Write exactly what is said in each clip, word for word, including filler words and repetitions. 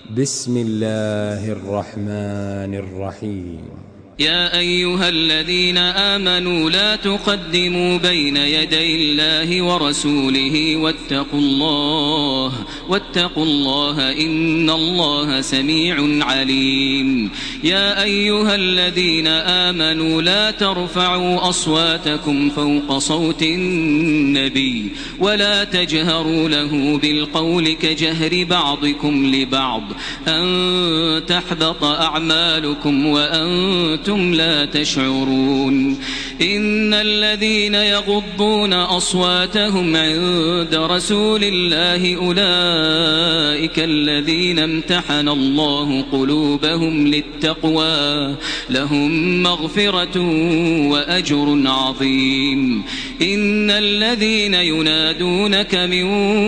بسم الله الرحمن الرحيم. يا أيها الذين آمنوا لا تقدموا بين يدي الله ورسوله واتقوا الله واتقوا الله إن الله سميع عليم. يا أيها الذين آمنوا لا ترفعوا أصواتكم فوق صوت النبي ولا تجهروا له بالقول كجهر بعضكم لبعض أن تحبط أعمالكم وأنتم لا تشعرون. إن الذين يغضون أصواتهم عند رسول الله أولئك الذين امتحن الله قلوبهم للتقوى لهم مغفرة وأجر عظيم. إن الذين ينادونك من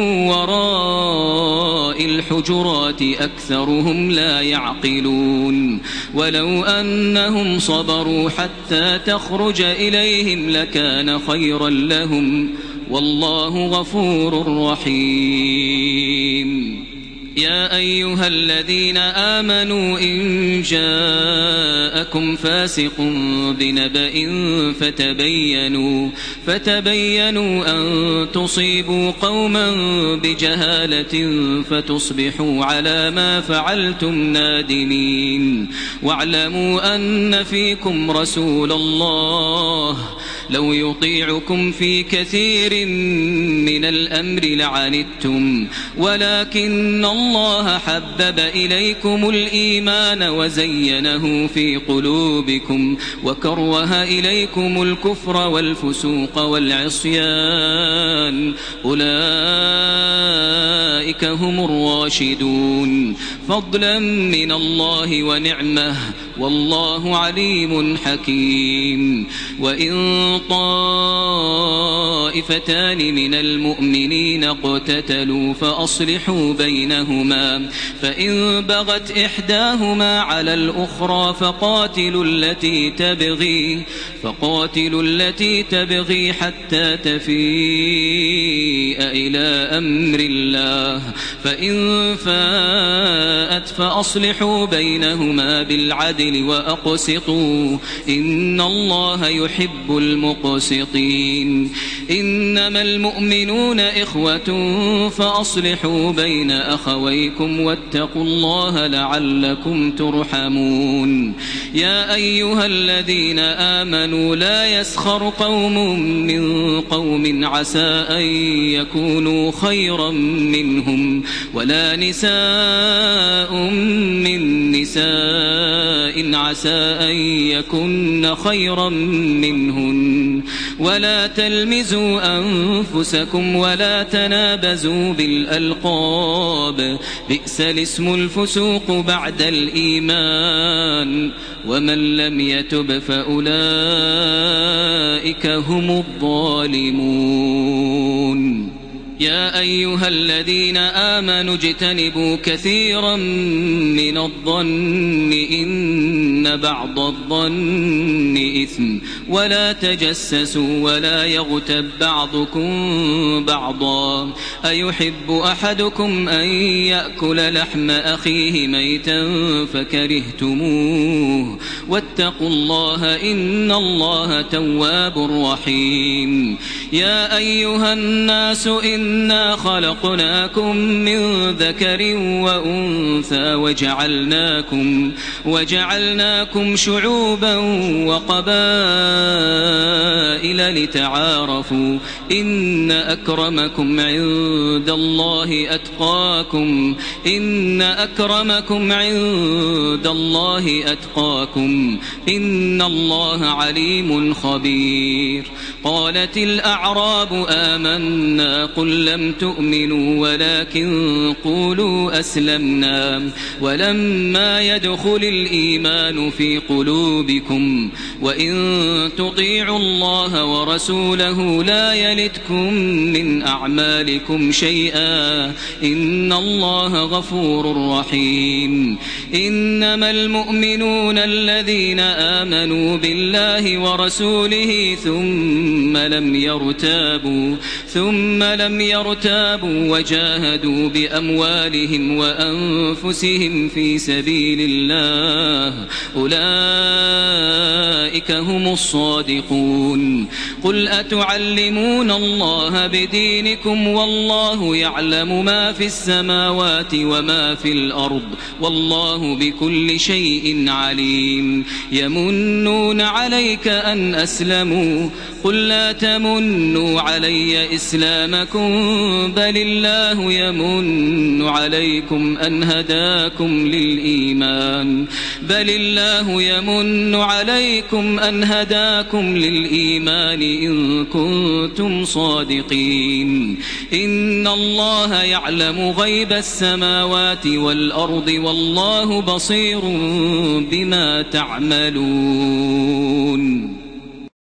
وراء الحجرات أكثرهم لا يعقلون. ولو أنهم صبروا حتى تخرج إليهم لكان خيرا لهم والله غفور رحيم. يا أيها الذين آمنوا إن جاءكم فاسق بنبأ فتبينوا فتبينوا أن تصيبوا قوما بجهالة فتصبحوا على ما فعلتم نادمين. واعلموا أن فيكم رسول الله لو يطيعكم في كثير من الأمر لعنتم ولكن الله حبب إليكم الإيمان وزينه في قلوبكم وكره إليكم الكفر والفسوق والعصيان أولئك هم الراشدون فضلا من الله ونعمه والله عليم حكيم. وإن طائفتان من المؤمنين اقتتلوا فأصلحوا بينهما فإن بغت إحداهما على الأخرى فقاتلوا التي تبغي فقاتلوا التي تبغي حتى تفيء إلى أمر الله فإن فاءت فأصلحوا بينهما بالعدل وأقسطوا إن الله يحب المقسطين. إنما المؤمنون إخوة فأصلحوا بين أخويكم واتقوا الله لعلكم ترحمون. يا أيها الذين آمنوا لا يسخر قوم من قوم عسى أن يكونوا خيرا منهم ولا نساء من نساء عسى أن يكن خيرا منهن ولا تلمزوا أنفسكم ولا تنابزوا بالألقاب بئس الاسم الفسوق بعد الإيمان ومن لم يتب فأولئك هم الظالمون. يا أيها الذين آمنوا اجتنبوا كثيرا من الظن إن بعض الظن إثم ولا تجسسوا ولا يغتب بعضكم بعضا أيحب أحدكم أن يأكل لحم أخيه ميتا فكرهتموه واتقوا الله إن الله تواب رحيم. يا أيها الناس إنا خلقناكم من ذكر وأنثى وجعلناكم, وجعلناكم شعوبا وقبائل لتعارفوا إن أكرمكم عند الله أتقاكم إن أكرمكم عند الله أتقاكم إن الله عليم خبير. قالت الأعراب آمنا قل لم تؤمنوا ولكن قولوا أسلمنا ولما يدخل الإيمان في قلوبكم وإن تطيعوا الله ورسوله لا يلتكم من أعمالكم شيئا إن الله غفور رحيم. إنما المؤمنون الذين آمنوا بالله ورسوله ثم ثم لم يرتابوا ثم لم يرتابوا وجاهدوا بأموالهم وأنفسهم في سبيل الله أولئك هم الصادقون. قل أتعلمون الله بدينكم والله يعلم ما في السماوات وما في الأرض والله بكل شيء عليم. يمنون عليك أن أسلموا قل لا تمنوا علي إسلامكم بل الله يمن عليكم أن هداكم للإيمان بل الله يمن عليكم أن هداكم للإيمان إن كنتم صادقين. إن الله يعلم غيب السماوات والأرض والله بصير بما تعملون.